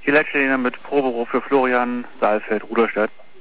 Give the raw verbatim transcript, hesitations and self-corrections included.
Hier Leitstelle mit Proberuf für Florian Saalfeld, Ruderstadt.